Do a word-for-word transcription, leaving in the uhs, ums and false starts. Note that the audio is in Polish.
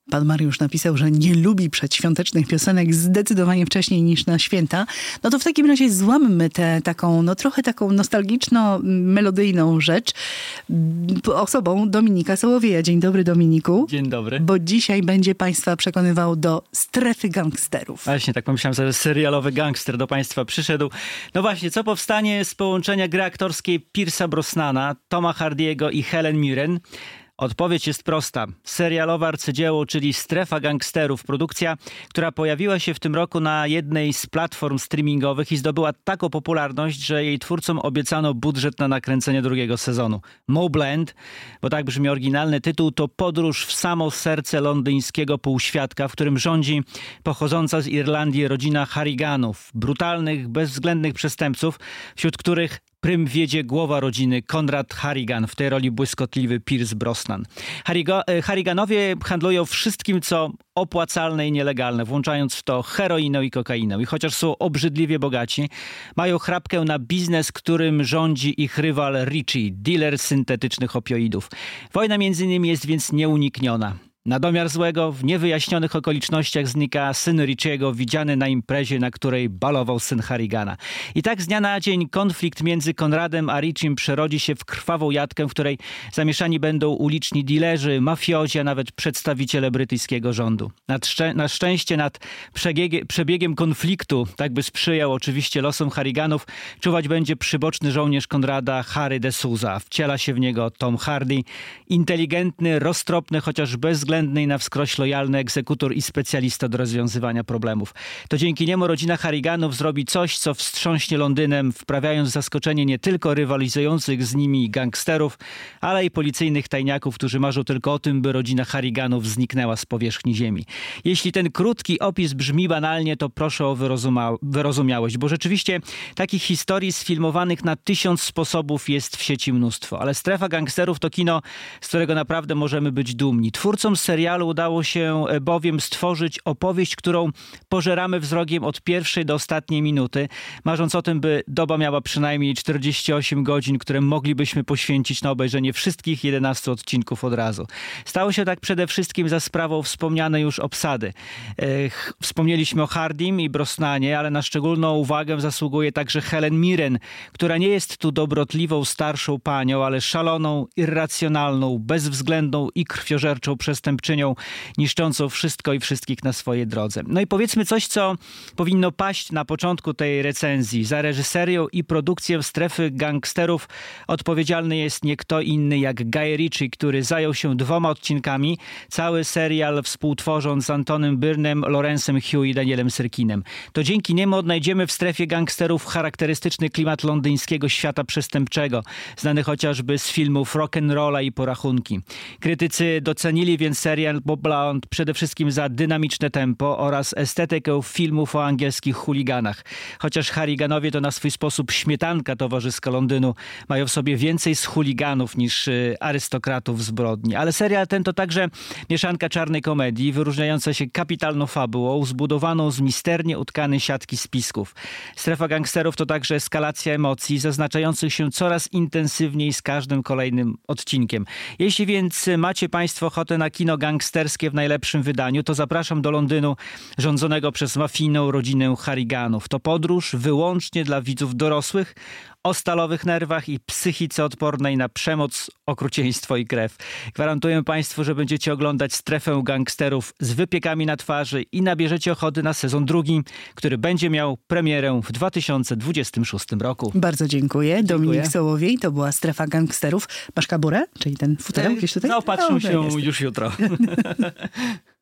Pan Mariusz napisał, że nie lubi przedświątecznych piosenek zdecydowanie wcześniej niż na święta. No to w takim razie złammy tę taką, no trochę taką nostalgiczno-melodyjną rzecz osobą Dominika Sołowieja. Dzień dobry, Dominiku. Dzień dobry. Bo dzisiaj będzie państwa przekonywał do strefy gangsterów. Właśnie, tak pomyślałem, że serialowy gangster do państwa przyszedł. No właśnie, co powstanie z połączenia gry aktorskiej Pierce'a Brosnana, Toma Hardy'ego i Helen Mirren? Odpowiedź jest prosta. Serialowe arcydzieło, czyli Strefa Gangsterów. Produkcja, która pojawiła się w tym roku na jednej z platform streamingowych i zdobyła taką popularność, że jej twórcom obiecano budżet na nakręcenie drugiego sezonu. Mobland, bo tak brzmi oryginalny tytuł, to podróż w samo serce londyńskiego półświadka, w którym rządzi pochodząca z Irlandii rodzina Harriganów. Brutalnych, bezwzględnych przestępców, wśród których prym wiedzie głowa rodziny Konrad Harrigan, w tej roli błyskotliwy Pierce Brosnan. Harrigo, Harriganowie handlują wszystkim, co opłacalne i nielegalne, włączając w to heroinę i kokainę. I chociaż są obrzydliwie bogaci, mają chrapkę na biznes, którym rządzi ich rywal Richie, dealer syntetycznych opioidów. Wojna między nimi jest więc nieunikniona. Na domiar złego, w niewyjaśnionych okolicznościach znika syn Richiego, widziany na imprezie, na której balował syn Harrigana. I tak z dnia na dzień konflikt między Konradem a Richiem przerodzi się w krwawą jatkę, w której zamieszani będą uliczni dilerzy, mafiozi, a nawet przedstawiciele brytyjskiego rządu. Na, szczę- na szczęście nad przebiegiem, przebiegiem konfliktu, tak by sprzyjał oczywiście losom Harriganów, czuwać będzie przyboczny żołnierz Konrada, Harry de Souza. Wciela się w niego Tom Hardy, inteligentny, roztropny, chociaż bezwzględny i na wskroś lojalny egzekutor i specjalista do rozwiązywania problemów. To dzięki niemu rodzina Harriganów zrobi coś, co wstrząśnie Londynem, wprawiając w zaskoczenie nie tylko rywalizujących z nimi gangsterów, ale i policyjnych tajniaków, którzy marzą tylko o tym, by rodzina Harriganów zniknęła z powierzchni ziemi. Jeśli ten krótki opis brzmi banalnie, to proszę o wyrozuma- wyrozumiałość, bo rzeczywiście takich historii sfilmowanych na tysiąc sposobów jest w sieci mnóstwo. Ale Strefa Gangsterów to kino, z którego naprawdę możemy być dumni. Twórcom serialu udało się bowiem stworzyć opowieść, którą pożeramy wzrokiem od pierwszej do ostatniej minuty, marząc o tym, by doba miała przynajmniej czterdzieści osiem godzin, które moglibyśmy poświęcić na obejrzenie wszystkich jedenastu odcinków od razu. Stało się tak przede wszystkim za sprawą wspomnianej już obsady. Ech, wspomnieliśmy o Hardym i Brosnanie, ale na szczególną uwagę zasługuje także Helen Mirren, która nie jest tu dobrotliwą starszą panią, ale szaloną, irracjonalną, bezwzględną i krwiożerczą przestępczynią, niszczącą wszystko i wszystkich na swojej drodze. No i powiedzmy coś, co powinno paść na początku tej recenzji. Za reżyserię i produkcję Strefy Gangsterów odpowiedzialny jest nie kto inny jak Guy Ritchie, który zajął się dwoma odcinkami, cały serial współtworząc z Antonym Byrnem, Lawrencem Hugh i Danielem Syrkinem. To dzięki niemu odnajdziemy w Strefie Gangsterów charakterystyczny klimat londyńskiego świata przestępczego, znany chociażby z filmów Rock'n'Rolla i Porachunki. Krytycy docenili więc serial Mobland przede wszystkim za dynamiczne tempo oraz estetykę filmów o angielskich chuliganach. Chociaż Harriganowie to na swój sposób śmietanka towarzyska Londynu, mają w sobie więcej z chuliganów niż y, arystokratów zbrodni. Ale serial ten to także mieszanka czarnej komedii, wyróżniająca się kapitalną fabułą, zbudowaną z misternie utkanej siatki spisków. Strefa Gangsterów to także eskalacja emocji, zaznaczających się coraz intensywniej z każdym kolejnym odcinkiem. Jeśli więc macie państwo ochotę na kino gangsterskie w najlepszym wydaniu, to zapraszam do Londynu rządzonego przez mafijną rodzinę Harriganów. To podróż wyłącznie dla widzów dorosłych, o stalowych nerwach i psychice odpornej na przemoc, okrucieństwo i krew. Gwarantuję państwu, że będziecie oglądać Strefę Gangsterów z wypiekami na twarzy i nabierzecie ochoty na sezon drugi, który będzie miał premierę w dwa tysiące dwudziestym szóstym roku. Bardzo dziękuję. Dziękuję. Dominik Sołowiej, to była Strefa Gangsterów. Masz kaburę? Czyli ten futerał gdzieś tutaj? No, patrzę No, się jest. już jutro.